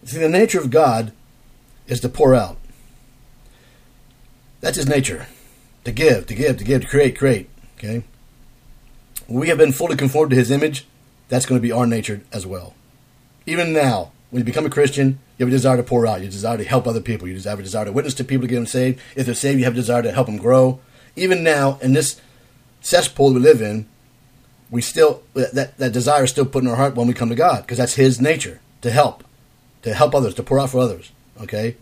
See, the nature of God is to pour out. That's his nature. To give, to create. Okay? We have been fully conformed to his image. That's going to be our nature as well. Even now, when you become a Christian, you have a desire to pour out. You have a desire to help other people. You have a desire to witness to people to get them saved. If they're saved, you have a desire to help them grow. Even now, in this cesspool we live in, we still that desire is still put in our heart when we come to God, because that's his nature, to help others, to pour out for others. Okay?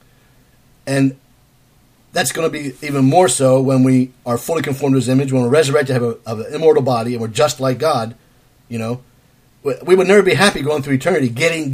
And that's going to be even more so when we are fully conformed to his image, when we're resurrected, have an immortal body, and we're just like God. You know, we would never be happy going through eternity, getting,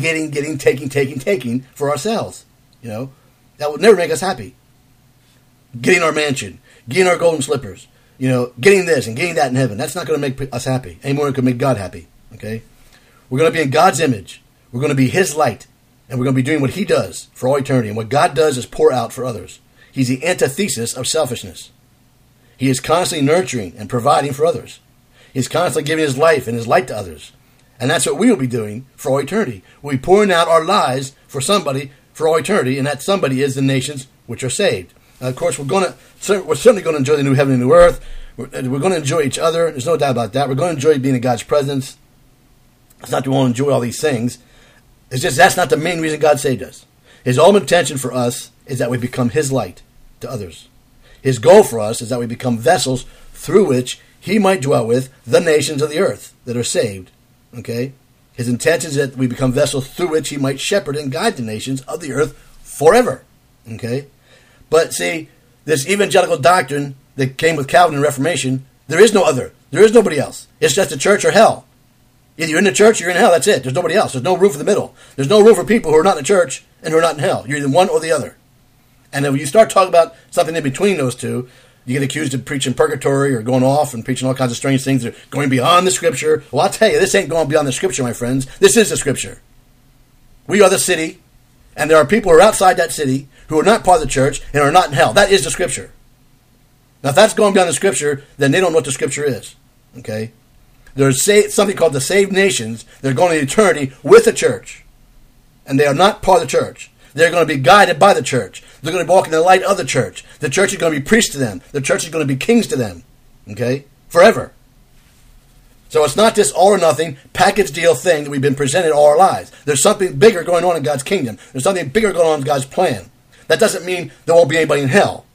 taking for ourselves. You know, that would never make us happy. Getting our mansion, getting our golden slippers, you know, getting this and getting that in heaven. That's not going to make us happy any more than it could make God happy. Okay, we're going to be in God's image. We're going to be his light, and we're going to be doing what he does for all eternity. And what God does is pour out for others. He's the antithesis of selfishness. He is constantly nurturing and providing for others. He's constantly giving his life and his light to others. And that's what we will be doing for all eternity. We'll be pouring out our lives for somebody for all eternity, and that somebody is the nations which are saved. Now, of course, we're certainly going to enjoy the new heaven and new earth. We're going to enjoy each other. There's no doubt about that. We're going to enjoy being in God's presence. It's not that we won't enjoy all these things. It's just that's not the main reason God saved us. His ultimate intention for us is that we become his light to others. His goal for us is that we become vessels through which he might dwell with the nations of the earth that are saved. Okay? His intention is that we become vessels through which he might shepherd and guide the nations of the earth forever. Okay? But see, this evangelical doctrine that came with Calvin and Reformation, there is no other. There is nobody else. It's just the church or hell. Either you're in the church or you're in hell. That's it. There's nobody else. There's no room for the middle. There's no room for people who are not in the church and who are not in hell. You're either one or the other. And if you start talking about something in between those two, you get accused of preaching purgatory or going off and preaching all kinds of strange things. They're going beyond the Scripture. Well, I'll tell you, this ain't going beyond the Scripture, my friends. This is the Scripture. We are the city, and there are people who are outside that city who are not part of the church and are not in hell. That is the Scripture. Now, if that's going beyond the Scripture, then they don't know what the Scripture is. Okay? There's something called the saved nations. They're going to eternity with the church. And they are not part of the church. They're going to be guided by the church. They're going to walk in the light of the church. The church is going to be priests to them. The church is going to be kings to them. Okay? Forever. So it's not this all or nothing package deal thing that we've been presented all our lives. There's something bigger going on in God's kingdom. There's something bigger going on in God's plan. That doesn't mean there won't be anybody in hell.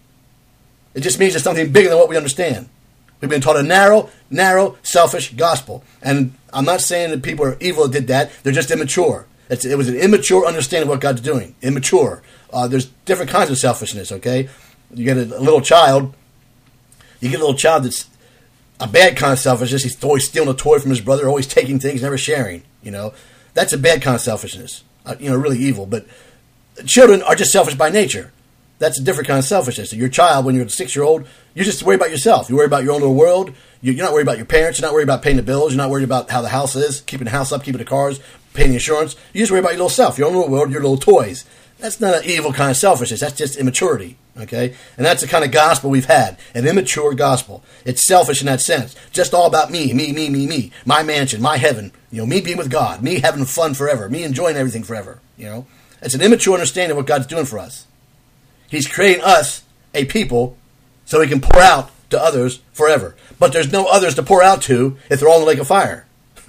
It just means there's something bigger than what we understand. We've been taught a narrow, selfish gospel. And I'm not saying that people are evil that did that. They're just immature. It was an immature understanding of what God's doing. Immature. There's different kinds of selfishness, okay? You get a little child. You get a little child that's a bad kind of selfishness. He's always stealing a toy from his brother, always taking things, never sharing, you know. That's a bad kind of selfishness. Really evil. But children are just selfish by nature. That's a different kind of selfishness. Your child, when you're a 6-year-old, you just worry about yourself. You worry about your own little world. You're not worried about your parents. You're not worried about paying the bills. You're not worried about how the house is, keeping the house up, keeping the cars, paying the insurance. You just worry about your little self, your own little world, your little toys. That's not an evil kind of selfishness. That's just immaturity, okay? And that's the kind of gospel we've had, an immature gospel. It's selfish in that sense. Just all about me, my mansion, my heaven, me being with God, me having fun forever, me enjoying everything forever, It's an immature understanding of what God's doing for us. He's creating us a people so he can pour out to others forever. But there's no others to pour out to if they're all in the lake of fire.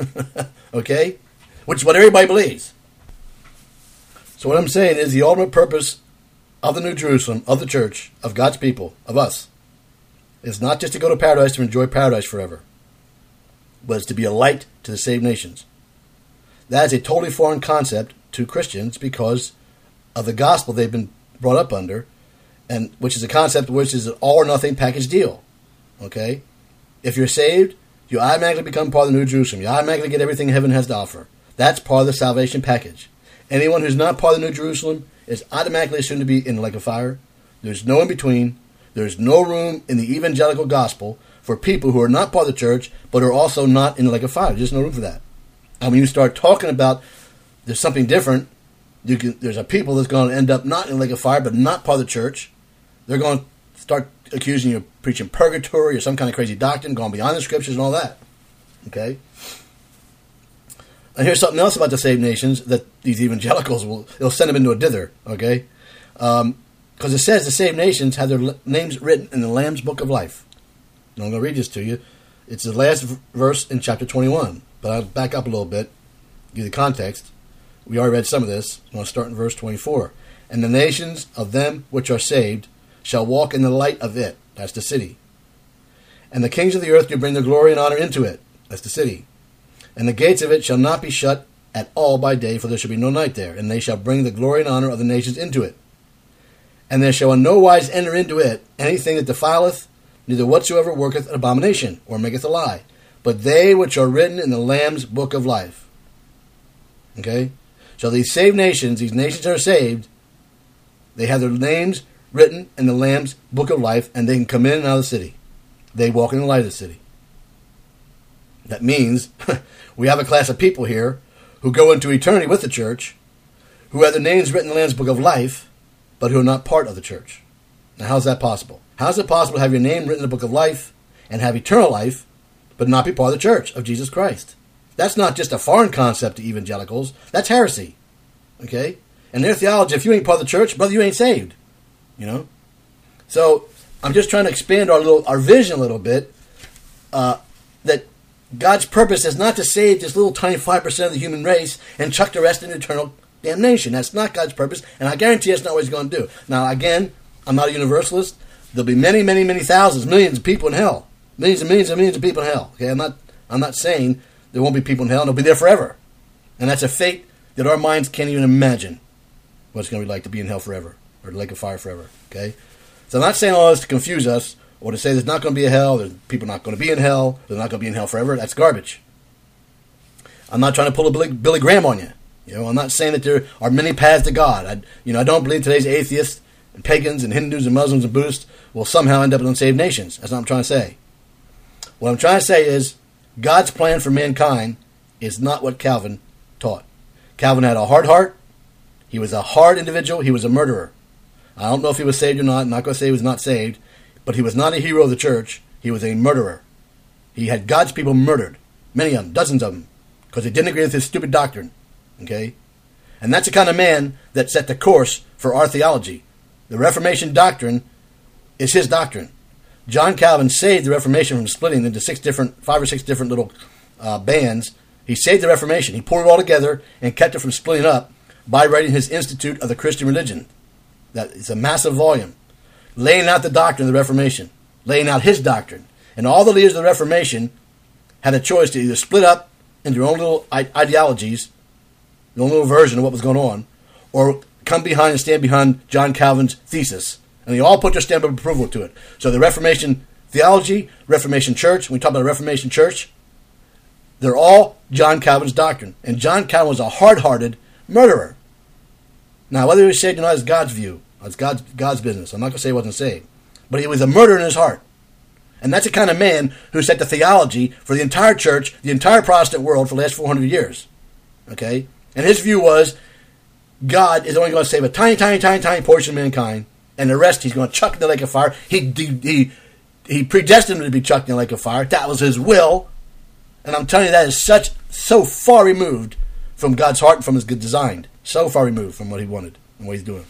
Okay? Which is what everybody believes. So what I'm saying is the ultimate purpose of the New Jerusalem, of the church, of God's people, of us, is not just to go to paradise to enjoy paradise forever, but it's to be a light to the saved nations. That is a totally foreign concept to Christians because of the gospel they've been brought up under, and which is a concept which is an all or nothing package deal. Okay? If you're saved, you automatically become part of the New Jerusalem. You automatically get everything heaven has to offer. That's part of the salvation package. Anyone who's not part of the New Jerusalem is automatically assumed to be in the lake of fire. There's no in between. There's no room in the evangelical gospel for people who are not part of the church, but are also not in the lake of fire. There's no room for that. And when you start talking about there's something different, there's a people that's going to end up not in the lake of fire, but not part of the church. They're going to start accusing you of preaching purgatory or some kind of crazy doctrine, going beyond the scriptures and all that. Okay? And here's something else about the saved nations that these evangelicals it'll send them into a dither, okay? Because it says the saved nations have their names written in the Lamb's Book of Life. And I'm going to read this to you. It's the last verse in chapter 21. But I'll back up a little bit, give you the context. We already read some of this. I'm going to start in verse 24. And the nations of them which are saved shall walk in the light of it. That's the city. And the kings of the earth do bring their glory and honor into it. That's the city. And the gates of it shall not be shut at all by day, for there shall be no night there. And they shall bring the glory and honor of the nations into it. And there shall in no wise enter into it anything that defileth, neither whatsoever worketh an abomination, or maketh a lie, but they which are written in the Lamb's Book of Life. Okay? So these saved nations, these nations that are saved, they have their names written in the Lamb's Book of Life, and they can come in and out of the city. They walk in the light of the city. That means we have a class of people here who go into eternity with the church, who have their names written in the Lamb's Book of Life, but who are not part of the church. Now, how's that possible? How is it possible to have your name written in the Book of Life and have eternal life, but not be part of the church of Jesus Christ? That's not just a foreign concept to evangelicals. That's heresy. Okay? And their theology, if you ain't part of the church, brother, you ain't saved. You know? So, I'm just trying to expand our vision a little bit, that God's purpose is not to save this little tiny 5% of the human race and chuck the rest in eternal damnation. That's not God's purpose, and I guarantee that's not what he's going to do. Now, again, I'm not a universalist. There'll be many, many, many thousands, millions of people in hell. Millions and millions and millions of people in hell. Okay, I'm not saying there won't be people in hell, and they'll be there forever. And that's a fate that our minds can't even imagine what it's going to be like to be in hell forever, or the lake of fire forever. Okay? So I'm not saying all this to confuse us, or to say there's not going to be a hell, there's people not going to be in hell, they're not going to be in hell forever. That's garbage. I'm not trying to pull a Billy Graham on you. You know, I'm not saying that there are many paths to God. I don't believe today's atheists and pagans and Hindus and Muslims and Buddhists will somehow end up in unsaved nations. That's not what I'm trying to say. What I'm trying to say is God's plan for mankind is not what Calvin taught. Calvin had a hard heart. He was a hard individual. He was a murderer. I don't know if he was saved or not. I'm not going to say he was not saved. But he was not a hero of the church. He was a murderer. He had God's people murdered. Many of them, dozens of them. Because they didn't agree with his stupid doctrine. Okay? And that's the kind of man that set the course for our theology. The Reformation doctrine is his doctrine. John Calvin saved the Reformation from splitting into 5 or 6 different little bands. He saved the Reformation. He pulled it all together and kept it from splitting up by writing his Institute of the Christian Religion. That is a massive volume, laying out the doctrine of the Reformation, laying out his doctrine. And all the leaders of the Reformation had a choice to either split up into their own little ideologies, their own little version of what was going on, or come behind and stand behind John Calvin's thesis. And they all put their stamp of approval to it. So the Reformation theology, Reformation church, when we talk about the Reformation church, they're all John Calvin's doctrine. And John Calvin was a hard-hearted murderer. Now, whether he was saved or not is God's view. It's God's business. I'm not going to say he wasn't saved. But he was a murderer in his heart. And that's the kind of man who set the theology for the entire church, the entire Protestant world for the last 400 years. Okay? And his view was God is only going to save a tiny, tiny, tiny, tiny portion of mankind, and the rest he's going to chuck in the lake of fire. He predestined him to be chucked in the lake of fire. That was his will. And I'm telling you, that is so far removed from God's heart and from his good design. So far removed from what he wanted and what he's doing.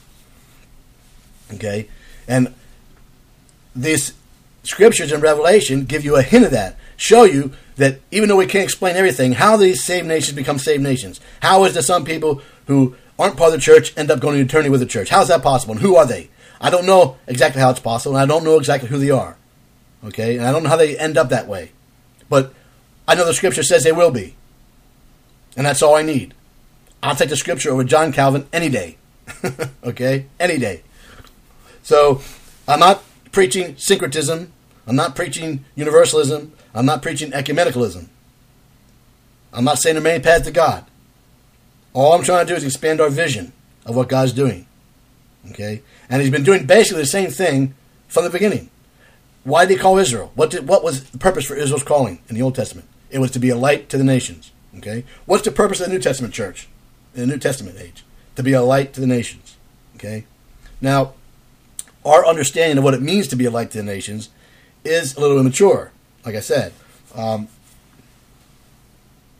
Okay? And these scriptures in Revelation give you a hint of that. Show you that even though we can't explain everything, how these saved nations become saved nations. How is it some people who aren't part of the church end up going to eternity with the church? How is that possible? And who are they? I don't know exactly how it's possible, and I don't know exactly who they are. Okay? And I don't know how they end up that way. But I know the scripture says they will be. And that's all I need. I'll take the scripture over John Calvin any day. Okay? Any day. So, I'm not preaching syncretism. I'm not preaching universalism. I'm not preaching ecumenicalism. I'm not saying there are many paths to God. All I'm trying to do is expand our vision of what God's doing. Okay? And he's been doing basically the same thing from the beginning. Why did he call Israel? What was the purpose for Israel's calling in the Old Testament? It was to be a light to the nations. Okay? What's the purpose of the New Testament church in the New Testament age? To be a light to the nations. Okay? Now, our understanding of what it means to be a light to the nations is a little immature, like I said.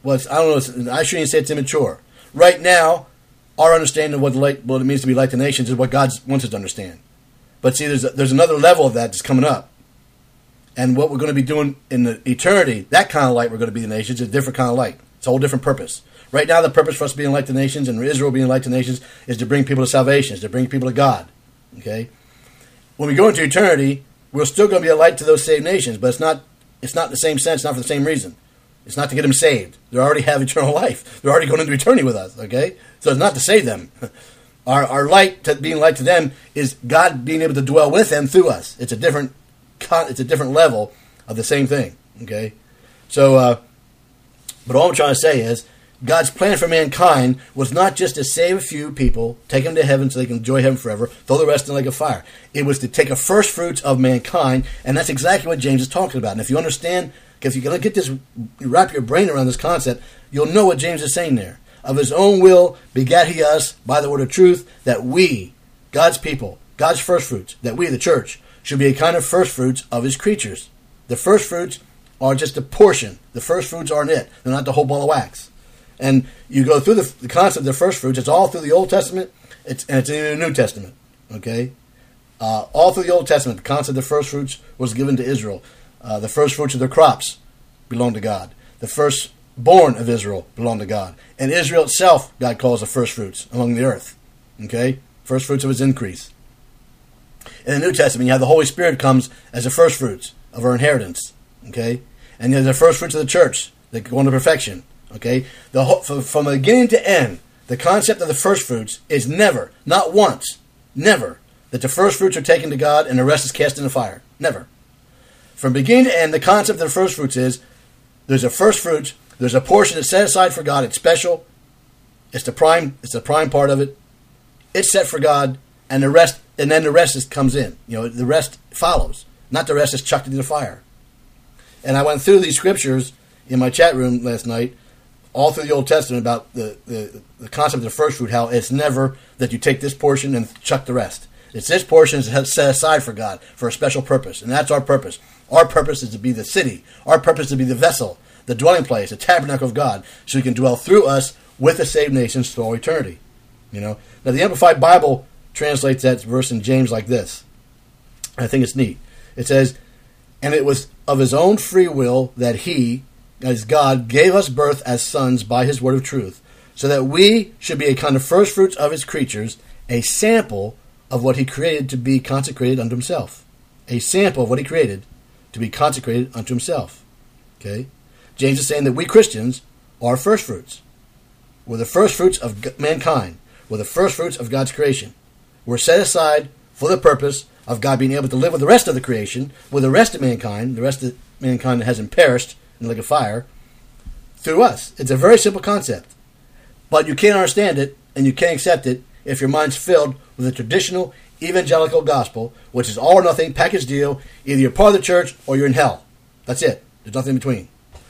well, I don't know. I shouldn't say it's immature. Right now, our understanding of what it means to be light to nations is what God wants us to understand. But see, there's another level of that that's coming up. And what we're going to be doing in the eternity, that kind of light we're going to be the nations, is a different kind of light. It's a whole different purpose. Right now, the purpose for us being light to nations and Israel being light to nations is to bring people to salvation, is to bring people to God. Okay? When we go into eternity, we're still going to be a light to those saved nations, but it's not in the same sense, not for the same reason. It's not to get them saved. They already have eternal life. They're already going into eternity with us, okay? So it's not to save them. Our light, being light to them, is God being able to dwell with them through us. It's a different level of the same thing, okay? So, but all I'm trying to say is, God's plan for mankind was not just to save a few people, take them to heaven so they can enjoy heaven forever, throw the rest in the lake of fire. It was to take a first fruits of mankind, and that's exactly what James is talking about. And if you understand, if you can get this, wrap your brain around this concept, you'll know what James is saying there. Of his own will begat he us by the word of truth, that we, God's people, God's first fruits, that we, the church, should be a kind of first fruits of his creatures. The first fruits are just a portion. The first fruits aren't it. They're not the whole ball of wax. And you go through the concept of the first fruits. It's all through the Old Testament, and it's in the New Testament. Okay, all through the Old Testament, the concept of the first fruits was given to Israel. The first fruits of their crops belong to God. The firstborn of Israel belong to God, and Israel itself, God calls the first fruits among the earth. Okay, first fruits of His increase. In the New Testament, you have the Holy Spirit comes as the first fruits of our inheritance. Okay, and you have the first fruits of the church that go into perfection. Okay, from beginning to end, the concept of the first fruits is never, not once, never, that the first fruits are taken to God and the rest is cast in the fire. Never. From beginning to end, the concept of the first fruits is there's a first fruits, there's a portion that's set aside for God. It's special. It's the prime part of it. It's set for God, and the rest comes in. The rest follows. Not the rest is chucked into the fire. And I went through these scriptures in my chat room last night, all through the Old Testament, about the concept of the first fruit, how it's never that you take this portion and chuck the rest. It's this portion is set aside for God for a special purpose, and that's our purpose. Our purpose is to be the city. Our purpose is to be the vessel, the dwelling place, the tabernacle of God, so He can dwell through us with the saved nations through all eternity. Now, the Amplified Bible translates that verse in James like this. I think it's neat. It says, "And it was of His own free will that He, as God, gave us birth as sons by His word of truth, so that we should be a kind of first fruits of His creatures, a sample of what He created to be consecrated unto Himself." A sample of what He created to be consecrated unto Himself. Okay? James is saying that we Christians are first fruits. We're the first fruits of mankind. We're the first fruits of God's creation. We're set aside for the purpose of God being able to live with the rest of the creation, with the rest of mankind that hasn't perished in the lake of fire, through us. It's a very simple concept. But you can't understand it, and you can't accept it, if your mind's filled with a traditional evangelical gospel, which is all or nothing, package deal. Either you're part of the church, or you're in hell. That's it. There's nothing in between.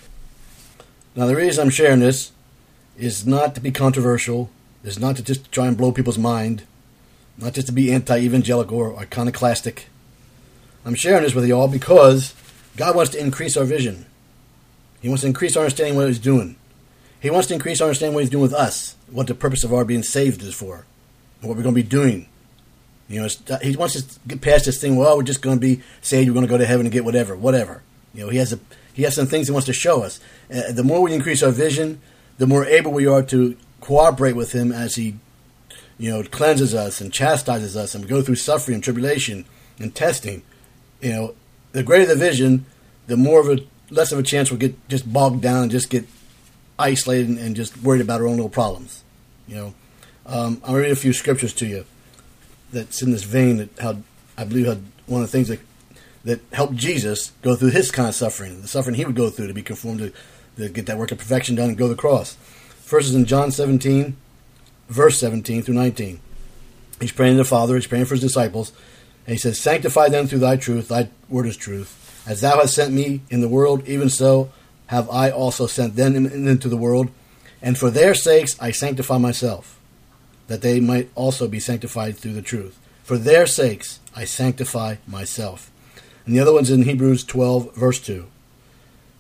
Now, the reason I'm sharing this is not to be controversial, is not to just try and blow people's mind, not just to be anti-evangelical or iconoclastic. I'm sharing this with you all because God wants to increase our vision. He wants to increase our understanding of what He's doing. He wants to increase our understanding of what He's doing with us, what the purpose of our being saved is for, and what we're going to be doing. He wants us to get past this thing, well, we're just going to be saved, we're going to go to heaven and get whatever. He has some things He wants to show us. The more we increase our vision, the more able we are to cooperate with Him as He cleanses us and chastises us, and we go through suffering and tribulation and testing. The greater the vision, the less of a chance we'll get just bogged down and just get isolated and just worried about our own little problems. I'll read a few scriptures to you that's in this vein, how one of the things that helped Jesus go through His kind of suffering, the suffering He would go through to be conformed to get that work of perfection done and go to the cross. First is in John 17, verse 17 through 19. He's praying to the Father, He's praying for His disciples, and He says, "Sanctify them through Thy truth, Thy word is truth. As Thou hast sent Me in the world, even so have I also sent them into the world. And for their sakes I sanctify Myself, that they might also be sanctified through the truth. For their sakes I sanctify Myself." And the other one's in Hebrews 12, verse 2.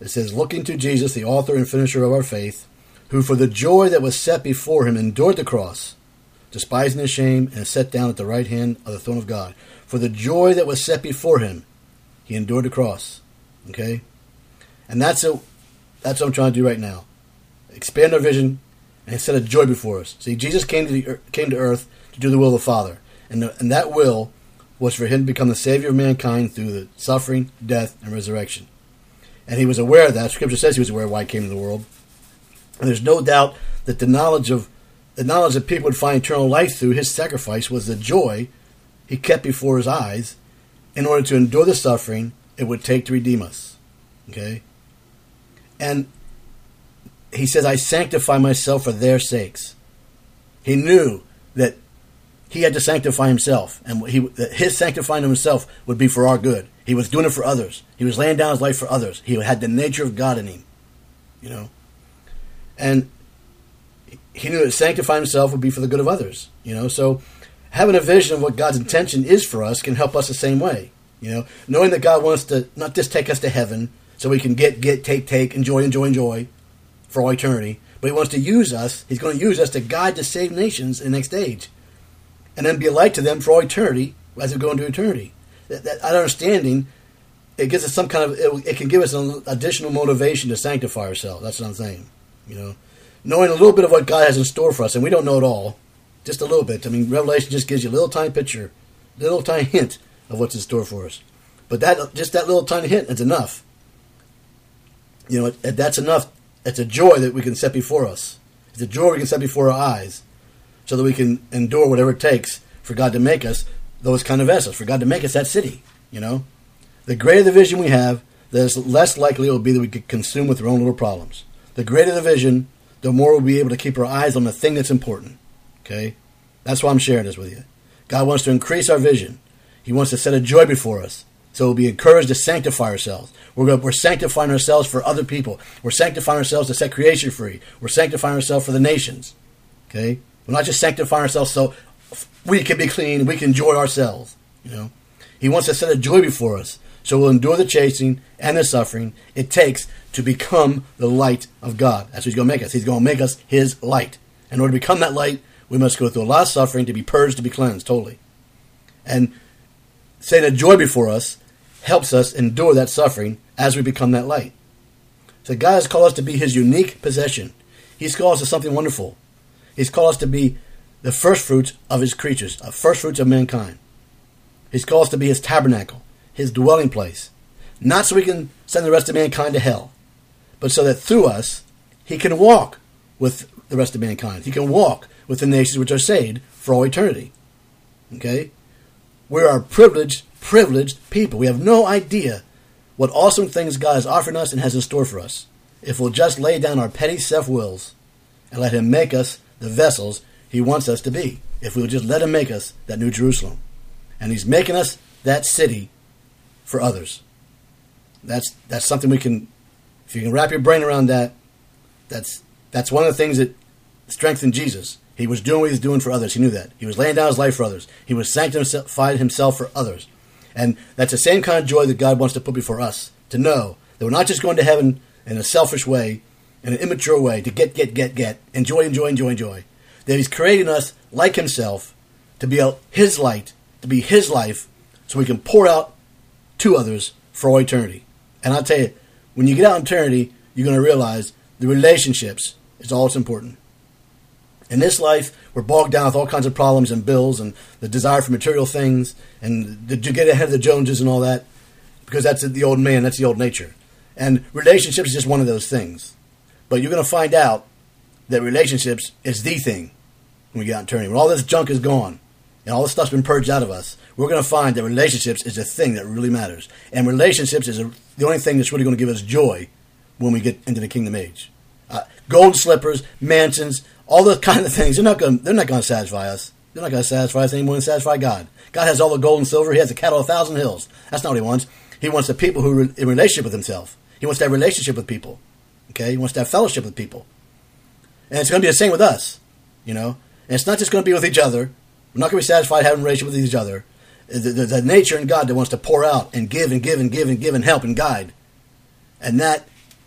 It says, looking to Jesus, the author and finisher of our faith, who for the joy that was set before him endured the cross, despising the shame, and is set down at the right hand of the throne of God. For the joy that was set before him, he endured the cross. Okay? And that's what I'm trying to do right now. Expand our vision and set a joy before us. See, Jesus came to earth to do the will of the Father. And that will was for him to become the Savior of mankind through the suffering, death, and resurrection. And he was aware of that. Scripture says he was aware of why he came into the world. And there's no doubt that the knowledge that people would find eternal life through his sacrifice was the joy he kept before his eyes in order to endure the suffering it would take to redeem us. Okay? And he says, I sanctify myself for their sakes. He knew that he had to sanctify himself, and that his sanctifying himself would be for our good. He was doing it for others. He was laying down his life for others. He had the nature of God in him, you know. And he knew that sanctifying himself would be for the good of others, you know. So having a vision of what God's intention is for us can help us the same way, you know. Knowing that God wants to not just take us to heaven so we can get, take, enjoy for all eternity, but he wants to use us. He's going to use us to guide the saved nations in the next age, and then be a light to them for all eternity as we go into eternity. That understanding, it gives us some kind of, it can give us an additional motivation to sanctify ourselves. That's what I'm saying. You know, knowing a little bit of what God has in store for us, and we don't know it all, just a little bit. I mean, Revelation just gives you a little tiny picture, little tiny hint of what's in store for us. But that little tiny hint is enough. You know, that's enough. It's a joy that we can set before us. It's a joy we can set before our eyes, so that we can endure whatever it takes for God to make us those kind of vessels, for God to make us that city, you know. The greater the vision we have, the less likely it will be that we get consumed with our own little problems. The greater the vision, the more we'll be able to keep our eyes on the thing that's important, okay? That's why I'm sharing this with you. God wants to increase our vision. He wants to set a joy before us, so we'll be encouraged to sanctify ourselves. We're sanctifying ourselves for other people. We're sanctifying ourselves to set creation free. We're sanctifying ourselves for the nations, okay? We're not just sanctifying ourselves so we can be clean, we can enjoy ourselves, you know. He wants to set a joy before us, so we'll endure the chasing and the suffering it takes to become the light of God. That's what he's going to make us. He's going to make us his light. In order to become that light, we must go through a lot of suffering to be purged, to be cleansed totally. And setting a joy before us helps us endure that suffering as we become that light. So God has called us to be his unique possession. He's called us to something wonderful. He's called us to be the first fruits of his creatures, first fruits of mankind. He's called us to be his tabernacle, his dwelling place. Not so we can send the rest of mankind to hell, but so that through us, he can walk with the rest of mankind. He can walk with the nations which are saved for all eternity. Okay? We are privileged people. We have no idea what awesome things God is offering us and has in store for us if we'll just lay down our petty self-wills and let him make us the vessels he wants us to be. If we'll just let him make us that New Jerusalem. And he's making us that city for others. That's something we can, if you can wrap your brain around that, that's one of the things that strengthened Jesus. He was doing what he was doing for others. He knew that. He was laying down his life for others. He was sanctifying himself for others. And that's the same kind of joy that God wants to put before us, to know that we're not just going to heaven in a selfish way, in an immature way, to get, enjoy. That he's creating us like himself to be his light, to be his life, so we can pour out to others for all eternity. And I'll tell you, when you get out in eternity, you're going to realize the relationships is all that's important. In this life, we're bogged down with all kinds of problems and bills and the desire for material things and to get ahead of the Joneses and all that, because that's the old man, that's the old nature. And relationships is just one of those things. But you're going to find out that relationships is the thing when we get out in eternity. When all this junk is gone and all this stuff's been purged out of us, we're going to find that relationships is the thing that really matters. And relationships is the only thing that's really going to give us joy when we get into the kingdom age. Gold slippers, mansions, all those kind of things, they're not going to satisfy us. They're not going to satisfy us any more than satisfy God. God has all the gold and silver. He has the cattle of 1,000 hills. That's not what he wants. He wants the people who are in relationship with himself. He wants to have a relationship with people. Okay? He wants to have fellowship with people. And it's going to be the same with us. You know? And it's not just going to be with each other. We're not going to be satisfied having a relationship with each other. The nature in God that wants to pour out and give and help and guide. And that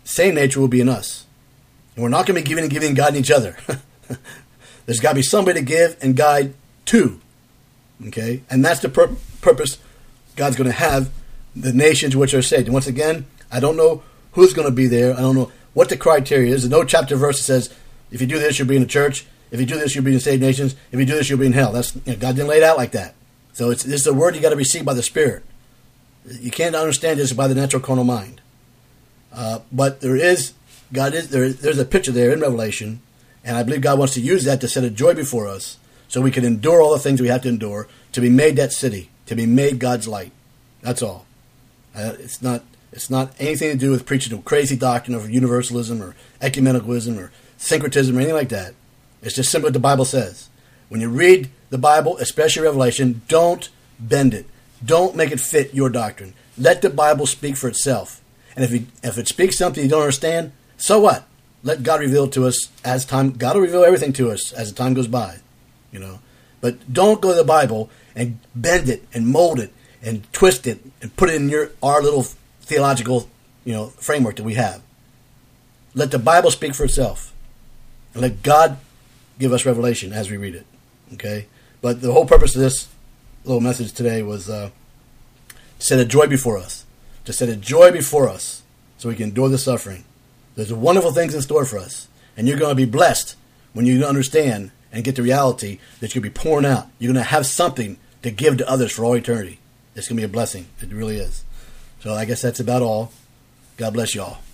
same nature will be in us. And we're not going to be giving and guiding each other. There's got to be somebody to give and guide to. Okay? And that's the purpose God's going to have the nations which are saved. And once again, I don't know who's going to be there. I don't know what the criteria is. There's no chapter verse that says, if you do this, you'll be in the church. If you do this, you'll be in the saved nations. If you do this, you'll be in hell. That's, God didn't lay it out like that. So this is a word you got to receive by the Spirit. You can't understand this by the natural carnal mind. But there's a picture there in Revelation, and I believe God wants to use that to set a joy before us, so we can endure all the things we have to endure to be made that city, to be made God's light. That's all. It's not anything to do with preaching a crazy doctrine of universalism or ecumenicalism or syncretism or anything like that. It's just simply what the Bible says. When you read the Bible, especially Revelation, don't bend it. Don't make it fit your doctrine. Let the Bible speak for itself. And if it speaks something you don't understand, so what? Let God reveal it to us as time. God will reveal everything to us as the time goes by, But don't go to the Bible and bend it and mold it and twist it and put it in our little theological, framework that we have. Let the Bible speak for itself, and let God give us revelation as we read it. Okay, but the whole purpose of this little message today was to set a joy before us, so we can endure the suffering. There's wonderful things in store for us, and you're going to be blessed when you understand and get the reality that you'll be pouring out. You're going to have something to give to others for all eternity. It's going to be a blessing. It really is. So I guess that's about all. God bless you all.